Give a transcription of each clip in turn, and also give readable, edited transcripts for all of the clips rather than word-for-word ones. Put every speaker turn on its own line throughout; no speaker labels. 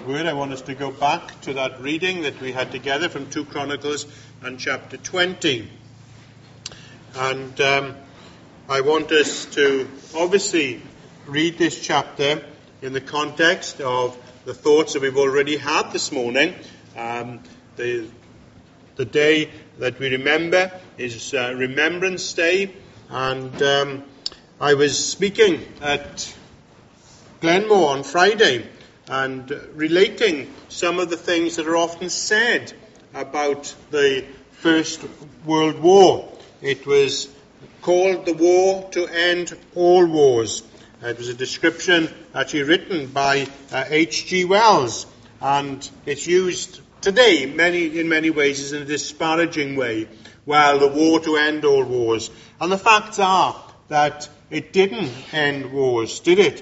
Word, I want us to go back to that reading that we had together from 2 Chronicles and chapter 20. And I want us to obviously read this chapter in the context of the thoughts that we've already had this morning. The day that we remember is Remembrance Day, and I was speaking at Glenmore on Friday and relating some of the things that are often said about the First World War. It was called the war to end all wars. It was a description actually written by H.G. Wells, and it's used today in many ways as in a disparaging way. Well, the war to end all wars. And the facts are that it didn't end wars, did it?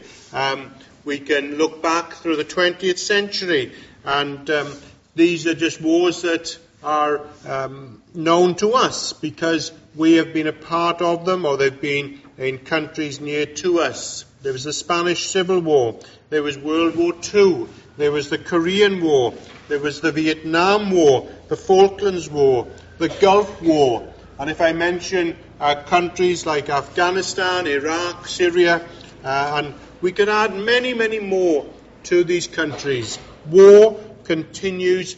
We can look back through the 20th century, and these are just wars that are known to us because we have been a part of them, or they've been in countries near to us. There was the Spanish Civil War, there was World War II, there was the Korean War, there was the Vietnam War, the Falklands War, the Gulf War, and if I mention countries like Afghanistan, Iraq, Syria, and we could add many, many more to these countries. War continues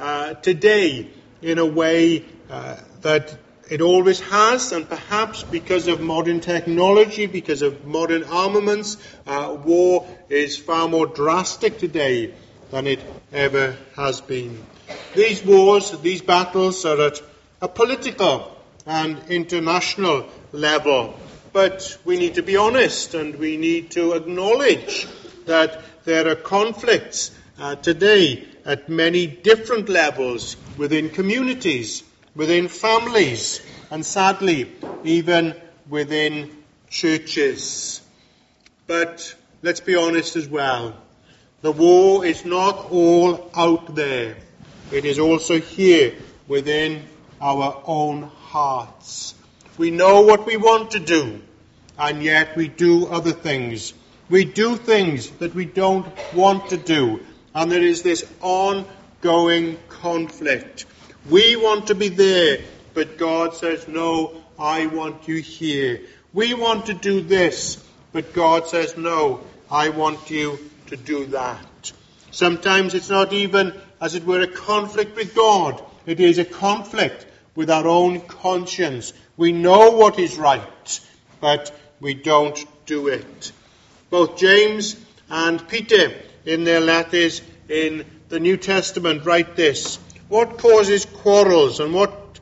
today in a way that it always has, and perhaps because of modern technology, because of modern armaments, war is far more drastic today than it ever has been. These wars, these battles are at a political and international level. But we need to be honest, and we need to acknowledge that there are conflicts today at many different levels within communities, within families, and sadly, even within churches. But let's be honest as well. The war is not all out there. It is also here within our own hearts. We know what we want to do, and yet we do other things. We do things that we don't want to do, and there is this ongoing conflict. We want to be there, but God says, no, I want you here. We want to do this, but God says, no, I want you to do that. Sometimes it's not even, as it were, a conflict with God. It is a conflict with our own conscience. We know what is right, but we don't do it. Both James and Peter, in their letters in the New Testament, write this: what causes quarrels and what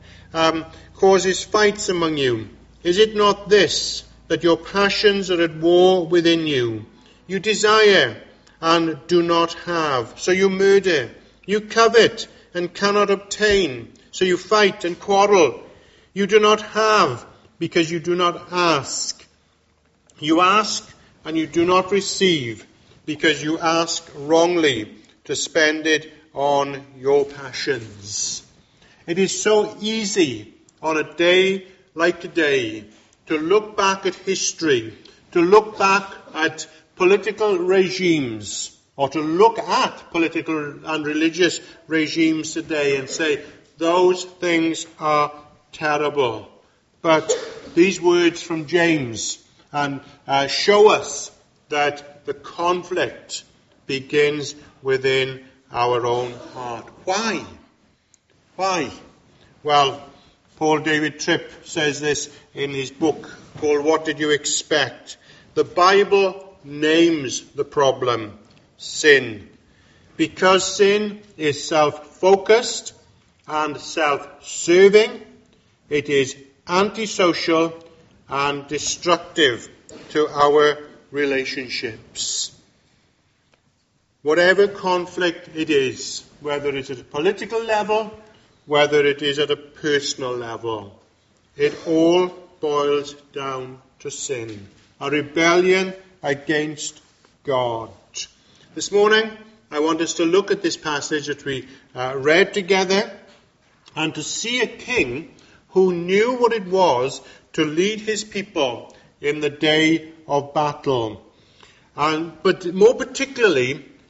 causes fights among you? Is it not this, that your passions are at war within you? You desire and do not have, so you murder. You covet and cannot obtain, so you fight and quarrel. You do not have because you do not ask. You ask and you do not receive because you ask wrongly to spend it on your passions. It is so easy on a day like today to look back at history, to look back at political regimes, or to look at political and religious regimes today and say, those things are terrible. But these words from James show us that the conflict begins within our own heart. Why? Why? Well, Paul David Tripp says this in his book called What Did You Expect? The Bible names the problem, sin. Because sin is self-focused and self-serving, it is antisocial and destructive to our relationships. Whatever conflict it is, whether it is at a political level, whether it is at a personal level, it all boils down to sin, a rebellion against God. This morning, I want us to look at this passage that we read together and to see a king who knew what it was to lead his people in the day of battle. But more particularly,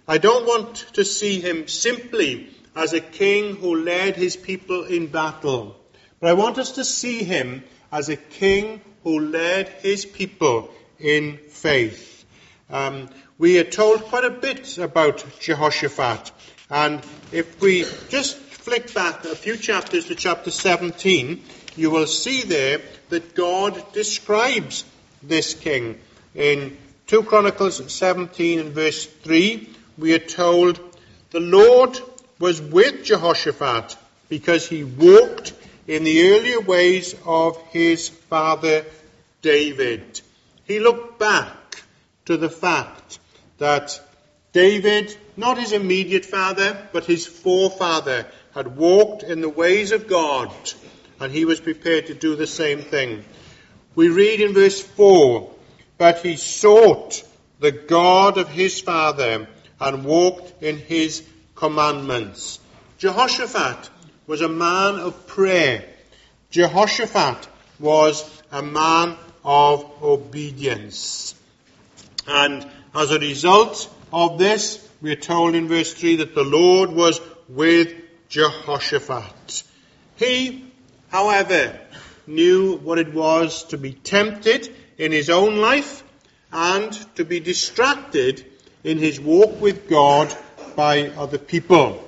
I don't want to see him simply as a king who led his people in battle, but I want us to see him as a king who led his people in faith. We are told quite a bit about Jehoshaphat, and if we just flick back a few chapters to chapter 17, you will see there that God describes this king. In 2 Chronicles 17 and verse 3, we are told, "The Lord was with Jehoshaphat because he walked in the earlier ways of his father David." He looked back to the fact that David, not his immediate father, but his forefather, had walked in the ways of God, and he was prepared to do the same thing. We read in verse 4, "But he sought the God of his father and walked in his commandments." Jehoshaphat was a man of prayer. Jehoshaphat was a man of obedience. And as a result of this, we are told in verse 3 that the Lord was with Jehoshaphat. He, however, knew what it was to be tempted in his own life and to be distracted in his walk with God by other people.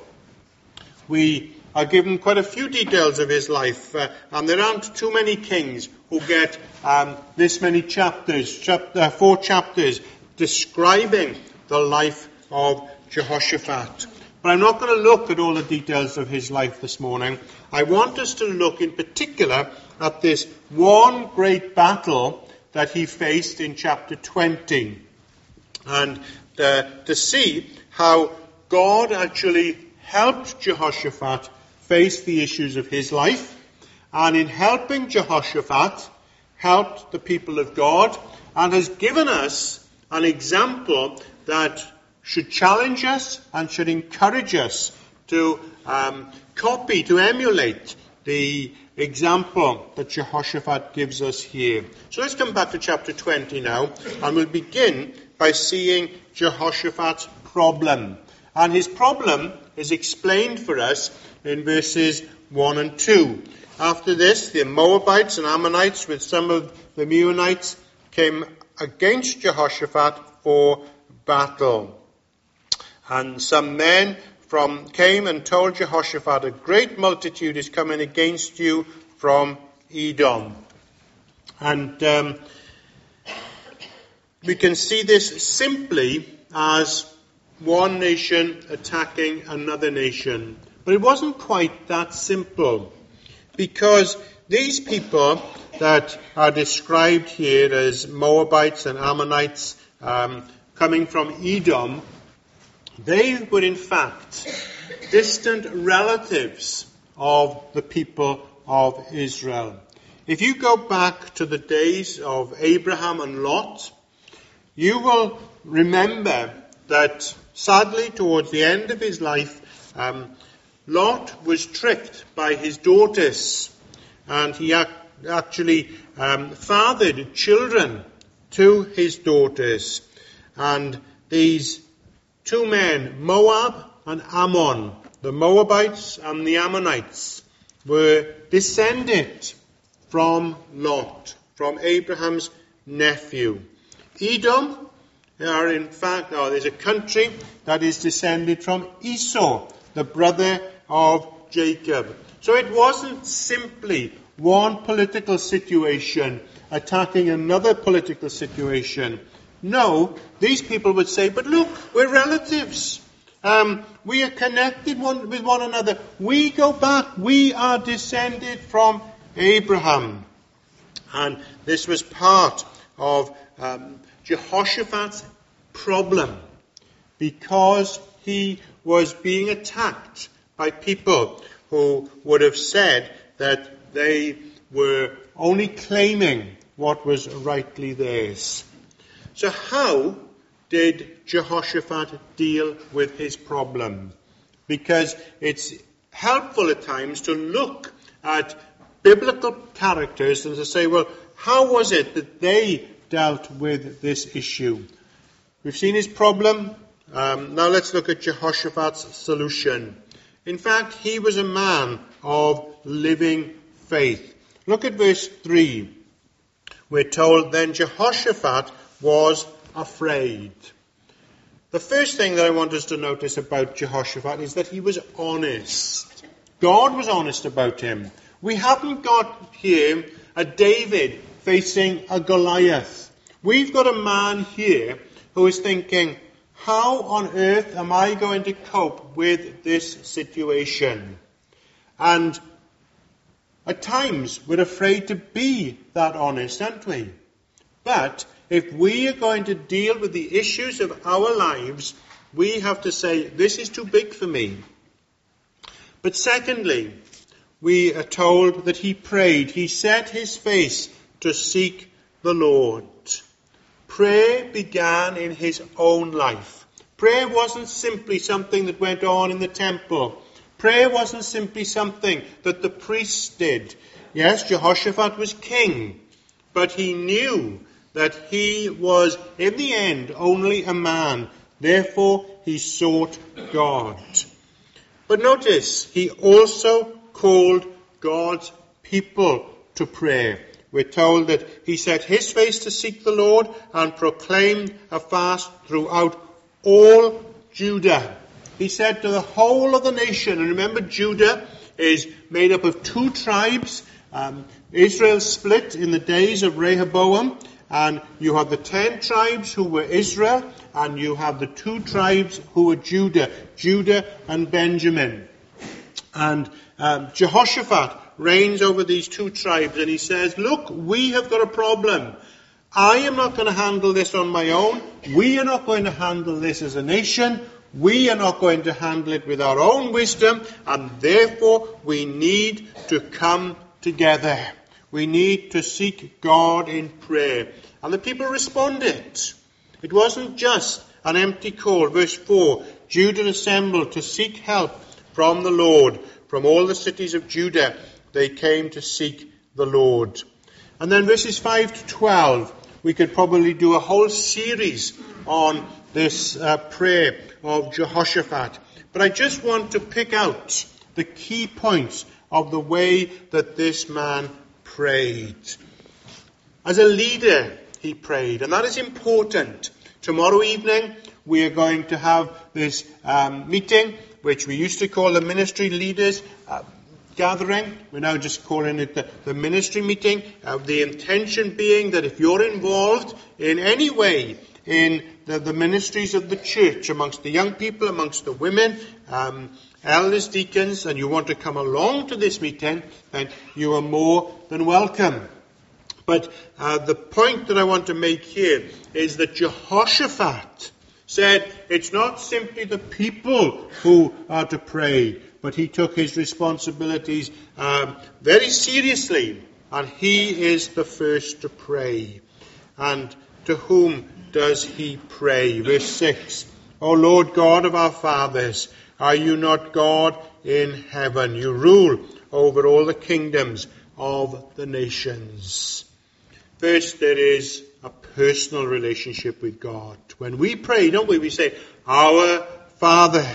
We are given quite a few details of his life, and there aren't too many kings who get this many chapters, 4 chapters, describing the life of Jehoshaphat. But I'm not going to look at all the details of his life this morning. I want us to look in particular at this one great battle that he faced in chapter 20. And to see how God actually helped Jehoshaphat face the issues of his life. And in helping Jehoshaphat, helped the people of God, and has given us an example that should challenge us and should encourage us to copy, to emulate the example that Jehoshaphat gives us here. So let's come back to chapter 20 now, and we'll begin by seeing Jehoshaphat's problem. And his problem is explained for us in verses 1 and 2. After this, the Moabites and Ammonites with some of the Meunites came against Jehoshaphat for battle. And some men came and told Jehoshaphat, "A great multitude is coming against you from Edom." And we can see this simply as one nation attacking another nation. But it wasn't quite that simple, because these people that are described here as Moabites and Ammonites coming from Edom, they were in fact distant relatives of the people of Israel. If you go back to the days of Abraham and Lot, you will remember that sadly towards the end of his life, Lot was tricked by his daughters, and he actually fathered children to his daughters. And these two men, Moab and Ammon, the Moabites and the Ammonites, were descended from Lot, from Abraham's nephew. Edom are in fact, there's a country that is descended from Esau, the brother of Jacob. So it wasn't simply one political situation attacking another political situation. No, these people would say, but look, we're relatives. We are connected with one another. We go back. We are descended from Abraham. And this was part of Jehoshaphat's problem, because he was being attacked by people who would have said that they were only claiming what was rightly theirs. So how did Jehoshaphat deal with his problem? Because it's helpful at times to look at biblical characters and to say, well, how was it that they dealt with this issue? We've seen his problem. Now let's look at Jehoshaphat's solution. In fact, he was a man of living faith. Look at verse 3. We're told, then Jehoshaphat was afraid. The first thing that I want us to notice about Jehoshaphat is that he was honest. God was honest about him. We haven't got here a David facing a Goliath. We've got a man here who is thinking, how on earth am I going to cope with this situation? And at times we're afraid to be that honest, aren't we? But if we are going to deal with the issues of our lives, we have to say, this is too big for me. But secondly, we are told that he prayed. He set his face to seek the Lord. Prayer began in his own life. Prayer wasn't simply something that went on in the temple. Prayer wasn't simply something that the priests did. Yes, Jehoshaphat was king, but he knew that he was, in the end, only a man. Therefore, he sought God. But notice, he also called God's people to prayer. We're told that he set his face to seek the Lord and proclaimed a fast throughout all Judah. He said to the whole of the nation, and remember Judah is made up of 2 tribes. Israel split in the days of Rehoboam, and you have the 10 tribes who were Israel, and you have the 2 tribes who were Judah and Benjamin. And Jehoshaphat reigns over these 2 tribes, and he says, look, we have got a problem. I am not going to handle this on my own. We are not going to handle this as a nation. We are not going to handle it with our own wisdom, and therefore we need to come together. We need to seek God in prayer. And the people responded. It wasn't just an empty call. Verse 4, Judah assembled to seek help from the Lord. From all the cities of Judah they came to seek the Lord. And then verses 5 to 12, we could probably do a whole series on this prayer of Jehoshaphat. But I just want to pick out the key points of the way that this man prayed. As a leader, he prayed, and that is important. Tomorrow evening, we are going to have this meeting, which we used to call the ministry leaders gathering. We're now just calling it the ministry meeting. The intention being that if you're involved in any way in the ministries of the church, amongst the young people, amongst the women, elders, deacons, and you want to come along to this meeting, then you are more than welcome. But the point that I want to make here is that Jehoshaphat said it's not simply the people who are to pray, but he took his responsibilities very seriously, and he is the first to pray. And to whom does he pray? Verse 6, O Lord God of our fathers, are you not God in heaven? You rule over all the kingdoms of the nations. First, there is a personal relationship with God. When we pray, don't we? We say, Our Father.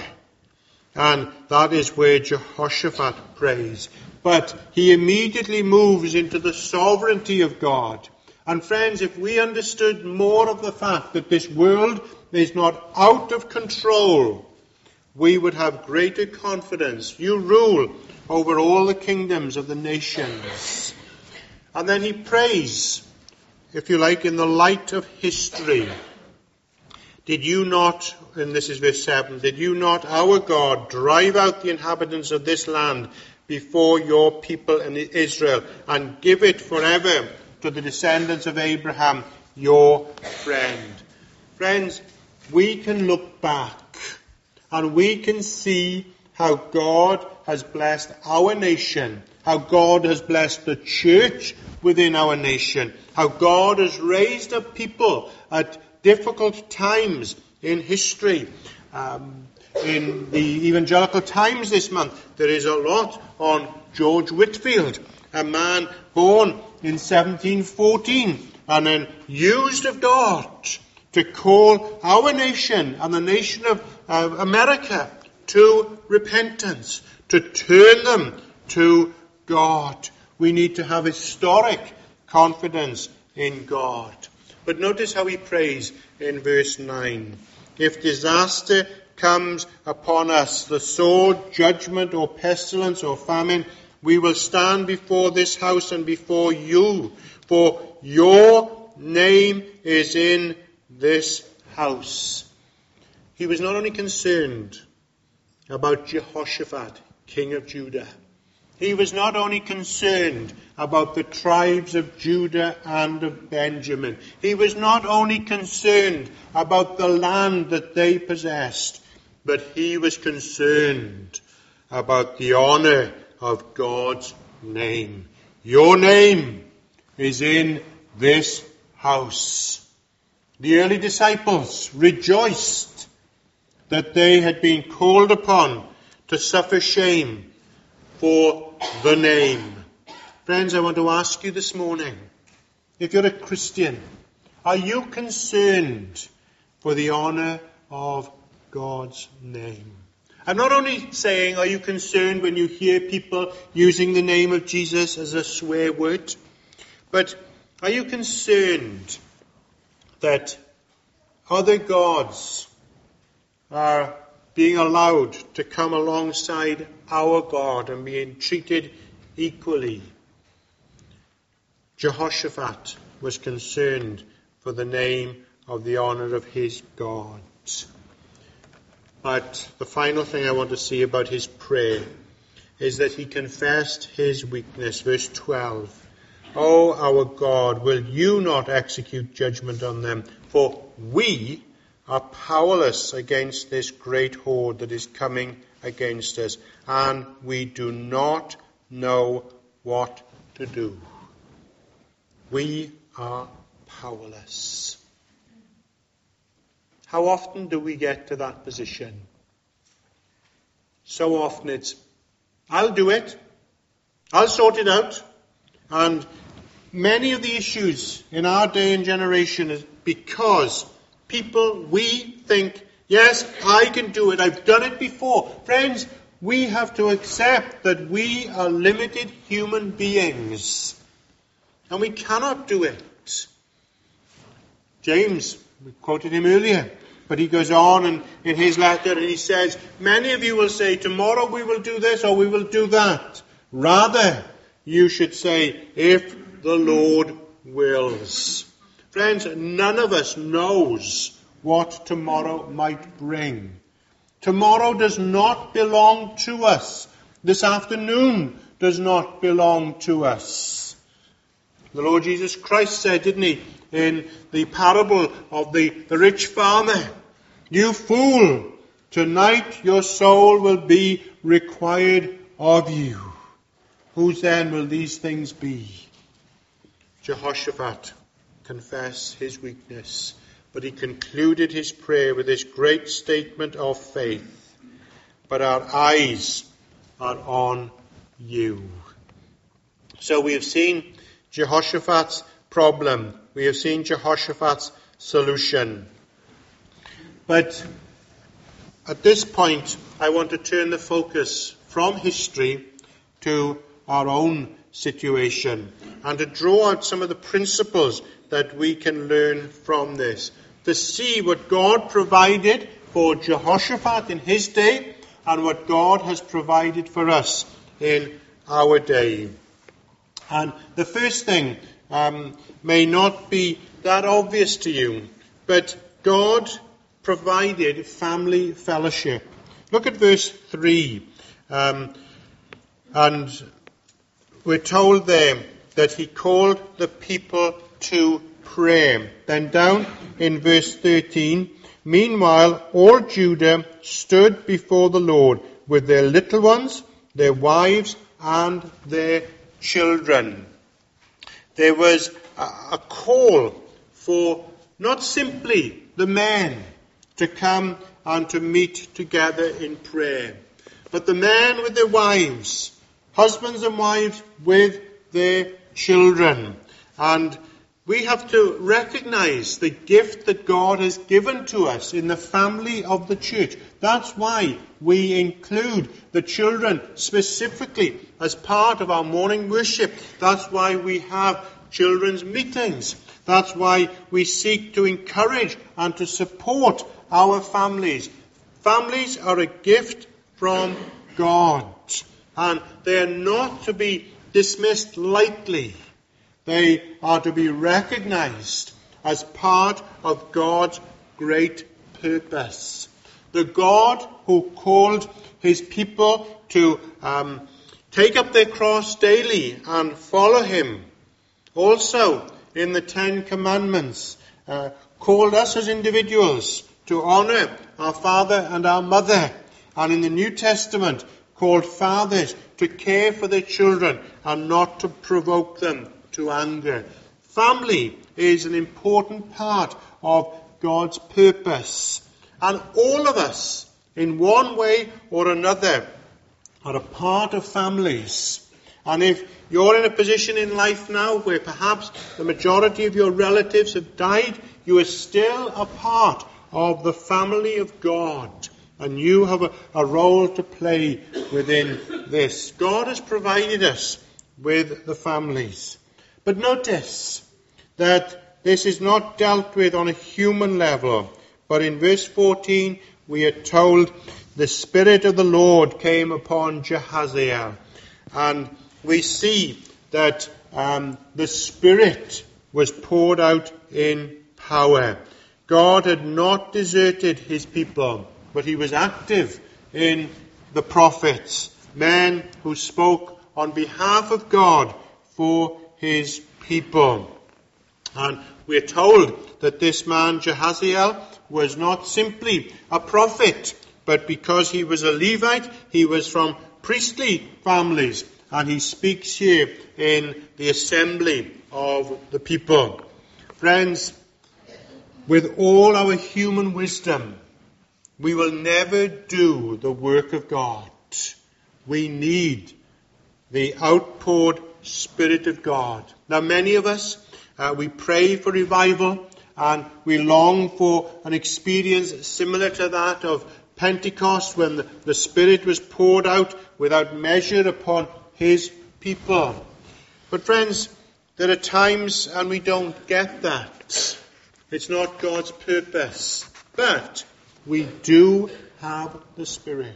And that is where Jehoshaphat prays. But he immediately moves into the sovereignty of God. And friends, if we understood more of the fact that this world is not out of control, we would have greater confidence. You rule over all the kingdoms of the nations. And then he prays, if you like, in the light of history. Did you not, and this is verse 7, did you not, our God, drive out the inhabitants of this land before your people in Israel and give it forever to the descendants of Abraham, your friend? Friends, we can look back and we can see how God has blessed our nation, how God has blessed the church within our nation, how God has raised up people at difficult times in history. In the Evangelical Times this month, there is a lot on George Whitefield, a man born in 1714 and then used of God to call our nation and the nation of America to repentance, to turn them to God. We need to have historic confidence in God. But notice how he prays in verse 9. If disaster comes upon us, the sword, judgment, or pestilence, or famine, we will stand before this house and before you, for your name is in this house. He was not only concerned about Jehoshaphat, king of Judah. He was not only concerned about the tribes of Judah and of Benjamin. He was not only concerned about the land that they possessed, but he was concerned about the honor of God's name. Your name is in this house. The early disciples rejoiced that they had been called upon to suffer shame for the name. Friends, I want to ask you this morning, if you're a Christian, are you concerned for the honor of God's name? I'm not only saying, are you concerned when you hear people using the name of Jesus as a swear word, but are you concerned that other gods are being allowed to come alongside our God and being treated equally? Jehoshaphat was concerned for the name of the honor of his God. But the final thing I want to see about his prayer is that he confessed his weakness. Verse 12. O our God, will you not execute judgment on them? For we are powerless against this great horde that is coming against us, and we do not know what to do. We are powerless. How often do we get to that position? So often it's, I'll do it. I'll sort it out. And many of the issues in our day and generation is because people, we think, yes, I can do it. I've done it before. Friends, we have to accept that we are limited human beings. And we cannot do it. James, we quoted him earlier, but he goes on in his letter and he says, many of you will say, tomorrow we will do this or we will do that. Rather, you should say, if the Lord wills. Friends, none of us knows what tomorrow might bring. Tomorrow does not belong to us. This afternoon does not belong to us. The Lord Jesus Christ said, didn't he, in the parable of the rich farmer, you fool, tonight your soul will be required of you. Whose then will these things be? Jehoshaphat confessed his weakness, but he concluded his prayer with this great statement of faith. But our eyes are on you. So we have seen Jehoshaphat's problem. We have seen Jehoshaphat's solution. But at this point, I want to turn the focus from history to our own situation and to draw out some of the principles that we can learn from this. To see what God provided for Jehoshaphat in his day and what God has provided for us in our day. And the first thing may not be that obvious to you, but God provided family fellowship. Look at verse 3. And we're told there that he called the people to prayer. Then down in verse 13, meanwhile all Judah stood before the Lord with their little ones, their wives, and their children. There was a call for not simply the men to come and to meet together in prayer, but the men with their wives, husbands and wives with their children. And we have to recognize the gift that God has given to us in the family of the church. That's why we include the children specifically as part of our morning worship. That's why we have children's meetings. That's why we seek to encourage and to support our families. Families are a gift from God, and they are not to be dismissed lightly. They are to be recognized as part of God's great purpose. The God who called his people to take up their cross daily and follow him, also in the Ten Commandments, called us as individuals to honor our father and our mother, and in the New Testament called fathers to care for their children and not to provoke them to anger. Family is an important part of God's purpose. And all of us, in one way or another, are a part of families. And if you're in a position in life now where perhaps the majority of your relatives have died, you are still a part of the family of God. And you have a role to play within this. God has provided us with the families. But notice that this is not dealt with on a human level. But in verse 14, we are told, the Spirit of the Lord came upon Jehaziel. And we see that the Spirit was poured out in power. God had not deserted his people, but he was active in the prophets, men who spoke on behalf of God for his people. And we are told that this man, Jehaziel, was not simply a prophet, but because he was a Levite, he was from priestly families. And he speaks here in the assembly of the people. Friends, with all our human wisdom, we will never do the work of God. We need the outpoured Spirit of God. Now, many of us, we pray for revival, and we long for an experience similar to that of Pentecost, when the Spirit was poured out without measure upon his people. But friends, there are times and we don't get that. It's not God's purpose. But we do have the Spirit.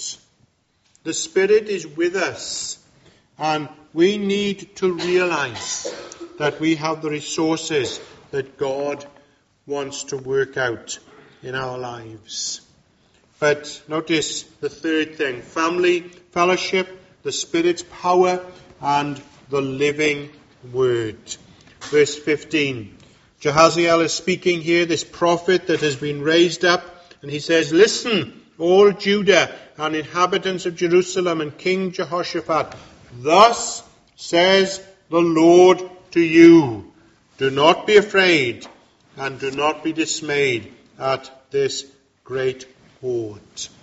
The Spirit is with us. And we need to realize that we have the resources that God wants to work out in our lives. But notice the third thing: family, fellowship, the Spirit's power, and the living Word. Verse 15. Jehaziel is speaking here, this prophet that has been raised up, and he says, "Listen, all Judah and inhabitants of Jerusalem and King Jehoshaphat, thus says the Lord to you, do not be afraid and do not be dismayed at this great horde."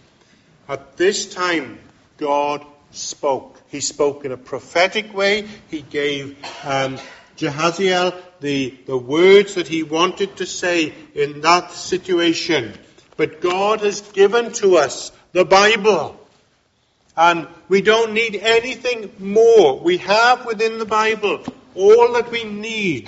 At this time, God spoke. He spoke in a prophetic way. He gave Jehaziel the words that he wanted to say in that situation. But God has given to us the Bible. And we don't need anything more. We have within the Bible all that we need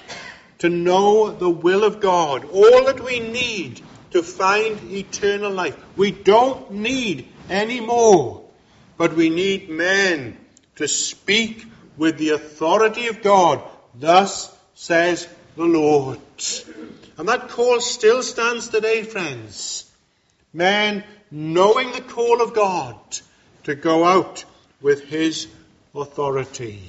to know the will of God. All that we need to find eternal life. We don't need any more. But we need men to speak with the authority of God. Thus says the Lord. And that call still stands today, friends. Men knowing the call of God to go out with his authority.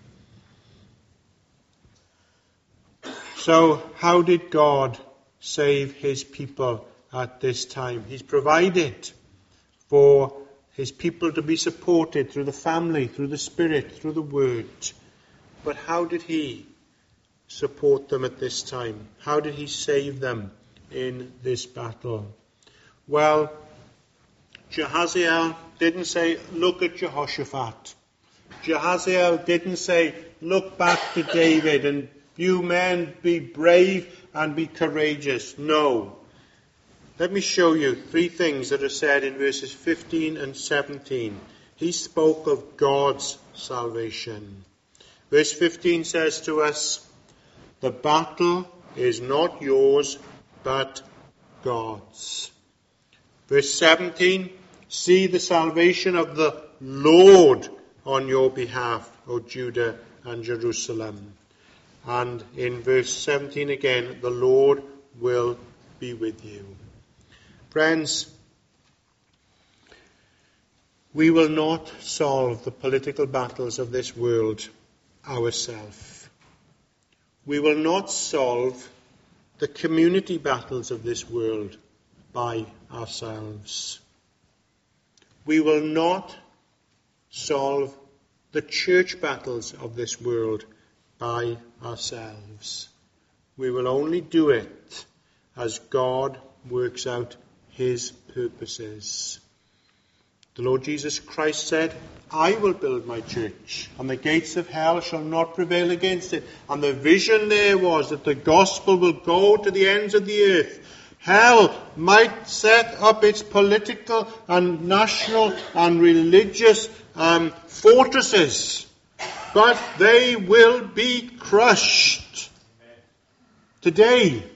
So, how did God save his people at this time? He's provided for his people to be supported through the family, through the Spirit, through the Word. But how did he support them at this time? How did he save them in this battle? Well, Jehaziel didn't say, look at Jehoshaphat. Jehaziel didn't say, look back to David and You men, be brave and be courageous. No. Let me show you 3 things that are said in verses 15 and 17. He spoke of God's salvation. Verse 15 says to us, the battle is not yours, but God's. Verse 17, see the salvation of the Lord on your behalf, O Judah and Jerusalem. And in verse 17 again, the Lord will be with you. Friends, we will not solve the political battles of this world ourselves. We will not solve the community battles of this world by ourselves. We will not solve the church battles of this world by ourselves. We will only do it as God works out his purposes. The Lord Jesus Christ said, I will build my church, and the gates of hell shall not prevail against it. And the vision there was that the gospel will go to the ends of the earth. Hell might set up its political and national and religious fortresses, but they will be crushed. Today,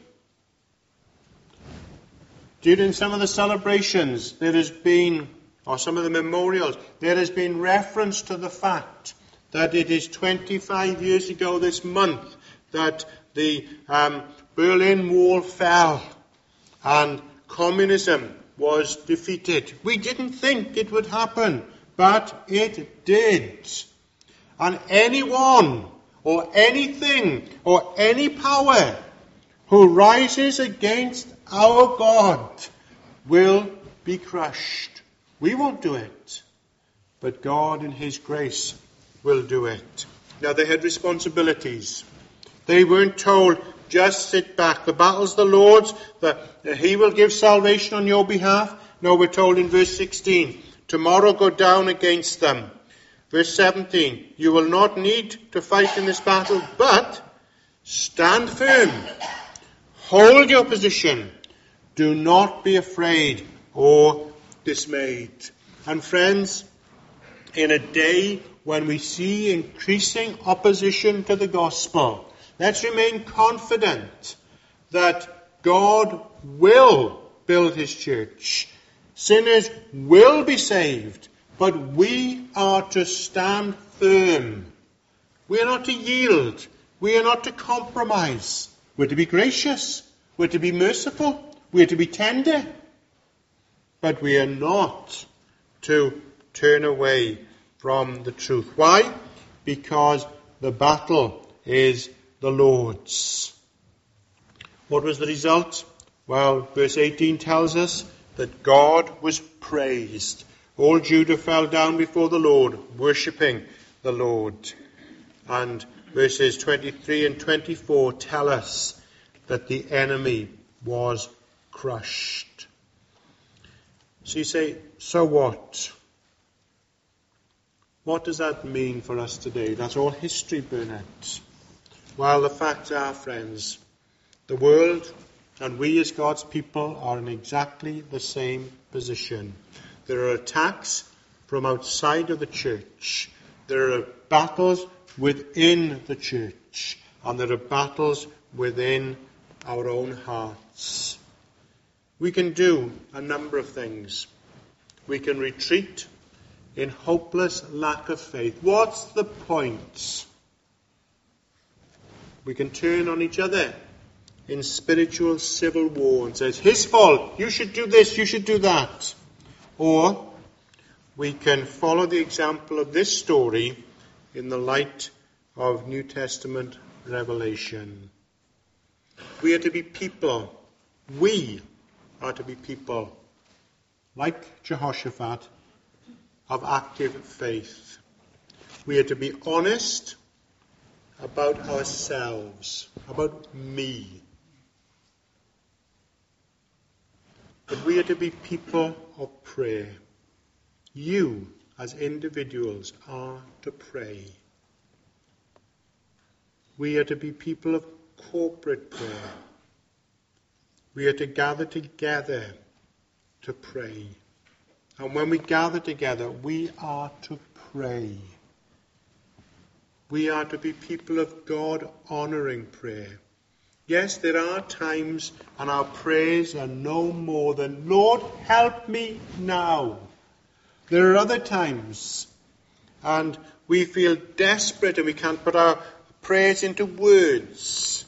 during some of the celebrations, there has been, or some of the memorials, there has been reference to the fact that it is 25 years ago this month that the Berlin Wall fell and communism was defeated. We didn't think it would happen, but it did. And anyone or anything or any power who rises against our God will be crushed. We won't do it, but God in his grace will do it. Now, they had responsibilities. They weren't told, just sit back. The battle's the Lord's, that he will give salvation on your behalf. No, we're told in verse 16, tomorrow go down against them. Verse 17, you will not need to fight in this battle, but stand firm. Hold your position. Do not be afraid or dismayed. And friends, in a day when we see increasing opposition to the gospel, let's remain confident that God will build his church. Sinners will be saved, but we are to stand firm. We are not to yield. We are not to compromise. We're to be gracious. We're to be merciful. We're to be tender. But we are not to turn away from the truth. Why? Because the battle is the Lord's. What was the result? Well, verse 18 tells us that God was praised. All Judah fell down before the Lord, worshipping the Lord. And verses 23 and 24 tell us that the enemy was crushed. So you say, so what? What does that mean for us today? That's all history, Burnett. Well, the facts are, friends, the world and we as God's people are in exactly the same position. There are attacks from outside of the church. There are battles within the church. And there are battles within our own hearts. We can do a number of things. We can retreat in hopeless lack of faith. What's the point? We can turn on each other in spiritual civil war and say, it's his fault, you should do this, you should do that. Or we can follow the example of this story in the light of New Testament revelation. We are to be people. We are to be people like Jehoshaphat of active faith. We are to be honest about ourselves, about me. But we are to be people of prayer. You, as individuals, are to pray. we are to be people of corporate prayer. We are to gather together to pray. And when we gather together, we are to pray. We are to be people of God-honoring prayer. Yes, there are times and our prayers are no more than, Lord, help me now. There are other times and we feel desperate and we can't put our prayers into words.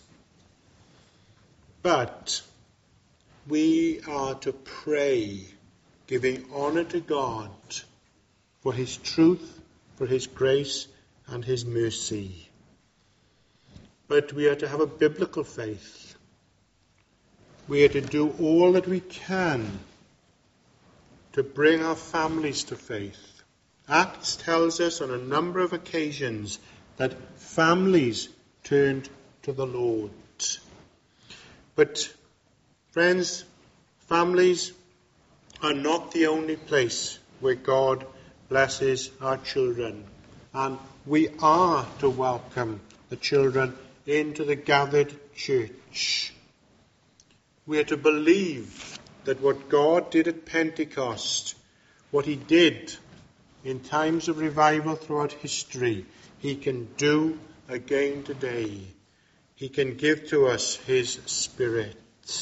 But we are to pray, giving honor to God for his truth, for his grace and his mercy. But we are to have a biblical faith. We are to do all that we can to bring our families to faith. Acts tells us on a number of occasions that families turned to the Lord. But, friends, families are not the only place where God blesses our children. And we are to welcome the children into the gathered church. We are to believe that what God did at Pentecost, what he did in times of revival throughout history, he can do again today. He can give to us his Spirit.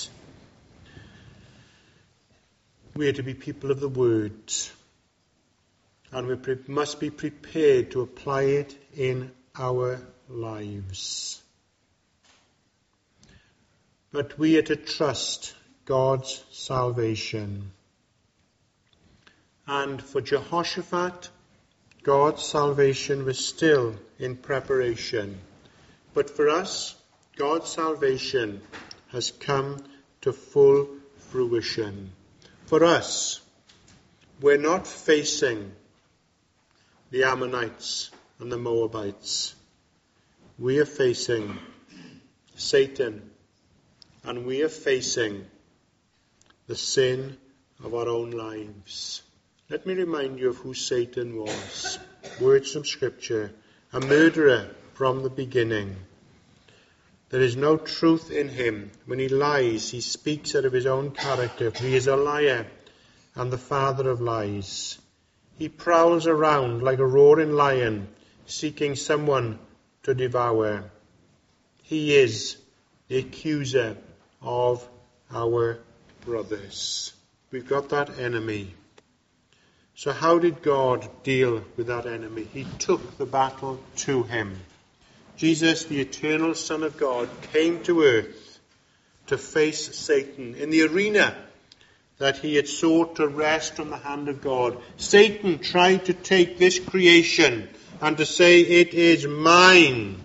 We are to be people of the Word. And we must be prepared to apply it in our lives. But we are to trust God's salvation. And for Jehoshaphat, God's salvation was still in preparation. But for us, God's salvation has come to full fruition. For us, we're not facing the Ammonites and the Moabites. We are facing Satan, and we are facing the sin of our own lives. Let me remind you of who Satan was. Words from Scripture. A murderer from the beginning. There is no truth in him. When he lies, he speaks out of his own character. He is a liar and the father of lies. He prowls around like a roaring lion, seeking someone to devour. He is the accuser of our brothers. We've got that enemy. So how did God deal with that enemy? He took the battle to him. Jesus, the eternal Son of God, came to earth to face Satan in the arena that he had sought to wrest from the hand of God. Satan tried to take this creation and to say, it is mine.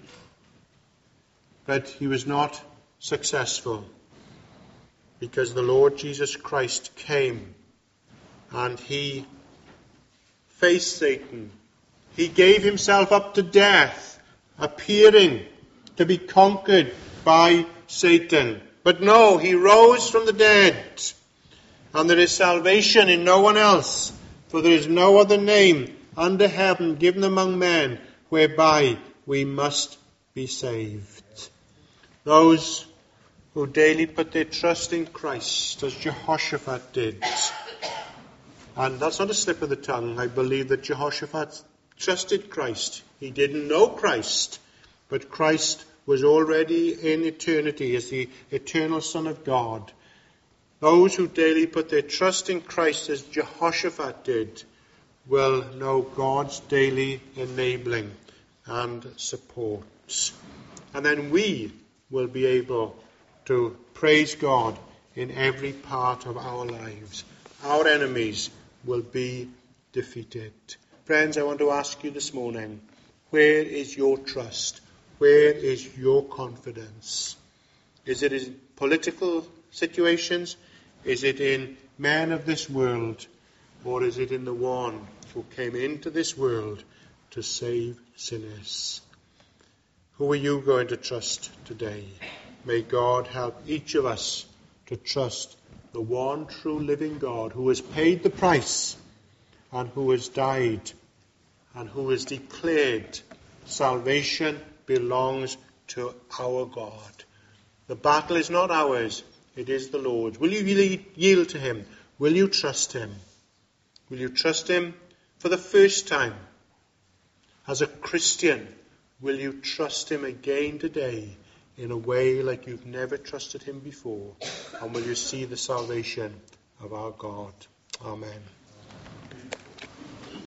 But he was not successful, because the Lord Jesus Christ came and he faced Satan. He gave himself up to death, appearing to be conquered by Satan. But no, he rose from the dead. And there is salvation in no one else, for there is no other name under heaven given among men whereby we must be saved. Those who daily put their trust in Christ, as Jehoshaphat did. And that's not a slip of the tongue. I believe that Jehoshaphat trusted Christ. He didn't know Christ, but Christ was already in eternity as the eternal Son of God. Those who daily put their trust in Christ, as Jehoshaphat did, will know God's daily enabling and support. And then we will be able to praise God in every part of our lives. Our enemies will be defeated. Friends, I want to ask you this morning, where is your trust? Where is your confidence? Is it in political situations? Is it in men of this world? Or is it in the one who came into this world to save sinners? Who are you going to trust today? May God help each of us to trust the one true living God who has paid the price and who has died and who has declared salvation belongs to our God. The battle is not ours, it is the Lord's. Will you really yield to him? Will you trust him? Will you trust him for the first time? As a Christian, will you trust him again today in a way like you've never trusted him before? And will you see the salvation of our God? Amen.